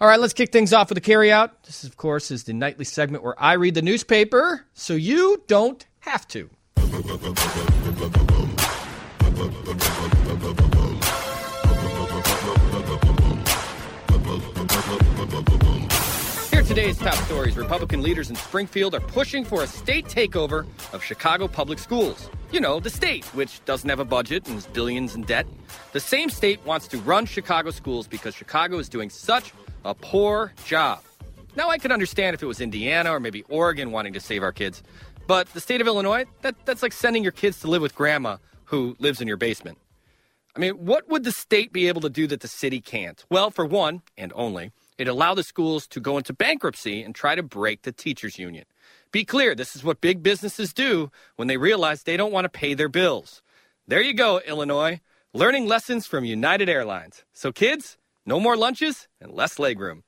All right, let's kick things off with a carryout. This, of course, is the nightly segment where I read the newspaper so you don't have to. Here are today's top stories. Republican leaders in Springfield are pushing for a state takeover of Chicago public schools. You know, the state, which doesn't have a budget and is billions in debt. The same state wants to run Chicago schools because Chicago is doing such a poor job. Now, I could understand if it was Indiana or maybe Oregon wanting to save our kids. But the state of Illinois, that's like sending your kids to live with grandma who lives in your basement. I mean, what would the state be able to do that the city can't? Well, for one, and only, it'd allow the schools to go into bankruptcy and try to break the teachers' union. Be clear, this is what big businesses do when they realize they don't want to pay their bills. There you go, Illinois. Learning lessons from United Airlines. So kids, no more lunches and less legroom.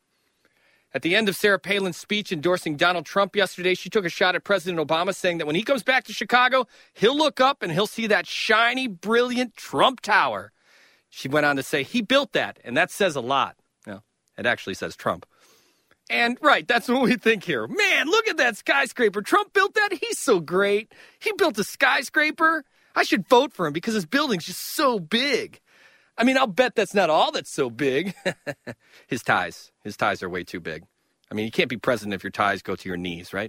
At the end of Sarah Palin's speech endorsing Donald Trump yesterday, she took a shot at President Obama, saying that when he comes back to Chicago, he'll look up and he'll see that shiny, brilliant Trump Tower. She went on to say he built that, and that says a lot. No, it actually says Trump. And, right, that's what we think here. Man, look at that skyscraper. Trump built that? He's so great. He built a skyscraper. I should vote for him because his building's just so big. I mean, I'll bet that's not all that's so big. His ties are way too big. I mean, you can't be president if your ties go to your knees, right?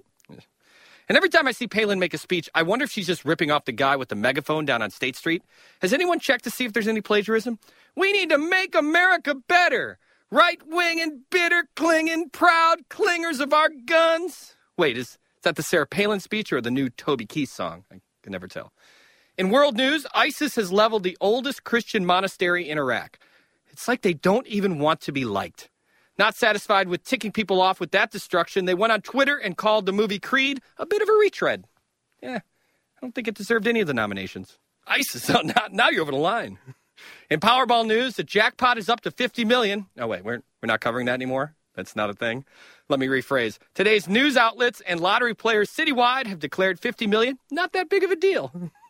And every time I see Palin make a speech, I wonder if she's just ripping off the guy with the megaphone down on State Street. Has anyone checked to see if there's any plagiarism? We need to make America better. Right-wing and bitter, clinging, proud clingers of our guns. Wait, is that the Sarah Palin speech or the new Toby Keith song? I can never tell. In world news, ISIS has leveled the oldest Christian monastery in Iraq. It's like they don't even want to be liked. Not satisfied with ticking people off with that destruction, they went on Twitter and called the movie Creed a bit of a retread. Yeah, I don't think it deserved any of the nominations. ISIS, now you're over the line. In Powerball news, the jackpot is up to $50 million. Oh, wait, we're not covering that anymore? That's not a thing? Let me rephrase. Today's news outlets and lottery players citywide have declared $50 million. Not that big of a deal.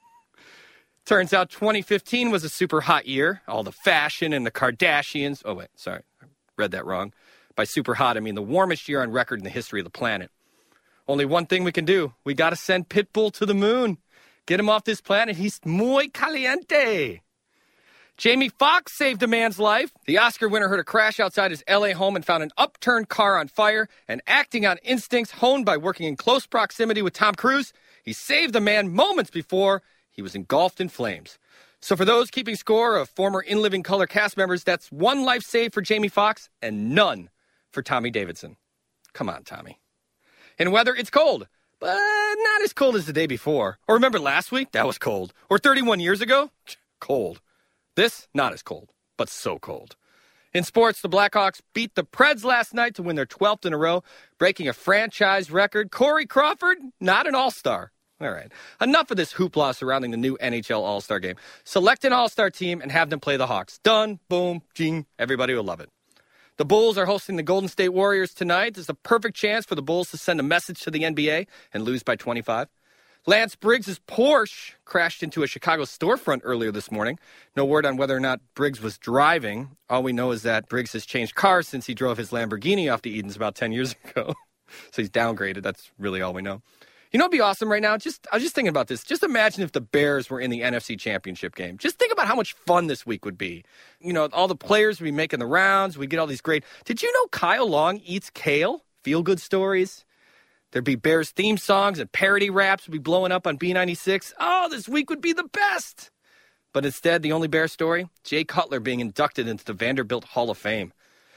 Turns out 2015 was a super hot year. All the fashion and the Kardashians. Oh, wait, sorry. I read that wrong. By super hot, I mean the warmest year on record in the history of the planet. Only one thing we can do. We got to send Pitbull to the moon. Get him off this planet. He's muy caliente. Jamie Foxx saved a man's life. The Oscar winner heard a crash outside his L.A. home and found an upturned car on fire. And acting on instincts honed by working in close proximity with Tom Cruise, he saved the man moments before he was engulfed in flames. So for those keeping score of former In Living Color cast members, that's one life saved for Jamie Foxx and none for Tommy Davidson. Come on, Tommy. In weather, it's cold, but not as cold as the day before. Or remember last week? That was cold. Or 31 years ago? Cold. This, not as cold, but so cold. In sports, the Blackhawks beat the Preds last night to win their 12th in a row, breaking a franchise record. Corey Crawford, not an all-star. All right. Enough of this hoopla surrounding the new NHL All-Star game. Select an All-Star team and have them play the Hawks. Done. Boom. Jing. Everybody will love it. The Bulls are hosting the Golden State Warriors tonight. It's a perfect chance for the Bulls to send a message to the NBA and lose by 25. Lance Briggs' Porsche crashed into a Chicago storefront earlier this morning. No word on whether or not Briggs was driving. All we know is that Briggs has changed cars since he drove his Lamborghini off the Edens about 10 years ago. So he's downgraded. That's really all we know. You know what'd be awesome right now? I was just thinking about this. Just imagine if the Bears were in the NFC Championship game. Just think about how much fun this week would be. You know, all the players would be making the rounds. We'd get all these great... Did you know Kyle Long eats kale? Feel-good stories. There'd be Bears theme songs and parody raps would be blowing up on B96. Oh, this week would be the best. But instead, the only Bear story, Jay Cutler being inducted into the Vanderbilt Hall of Fame.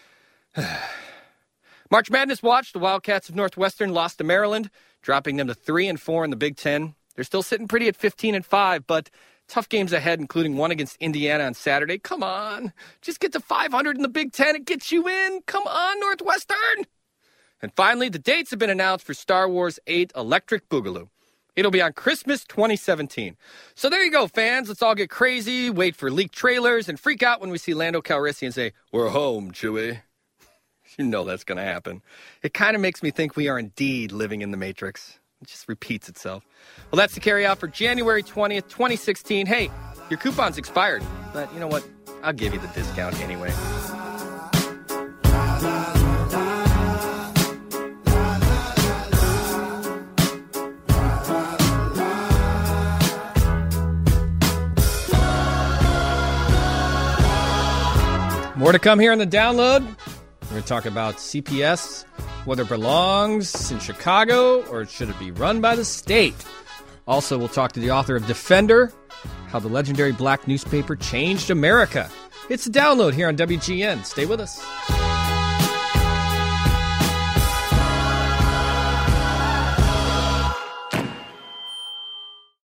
March Madness watch, the Wildcats of Northwestern lost to Maryland, dropping them to 3-4 in the Big Ten. They're still sitting pretty at 15-5, but tough games ahead, including one against Indiana on Saturday. Come on, just get to 500 in the Big Ten. It gets you in. Come on, Northwestern. And finally, the dates have been announced for Star Wars 8 Electric Boogaloo. It'll be on Christmas 2017. So there you go, fans. Let's all get crazy, wait for leaked trailers, and freak out when we see Lando Calrissian say, "We're home, Chewie." You know that's going to happen. It kind of makes me think we are indeed living in the Matrix. It just repeats itself. Well, that's the carry out for January 20th, 2016. Hey, your coupon's expired, but you know what? I'll give you the discount anyway. More to come here on the download. We're going to talk about CPS, whether it belongs in Chicago or should it be run by the state. Also, we'll talk to the author of Defender, how the legendary black newspaper changed America. It's the download here on WGN. Stay with us.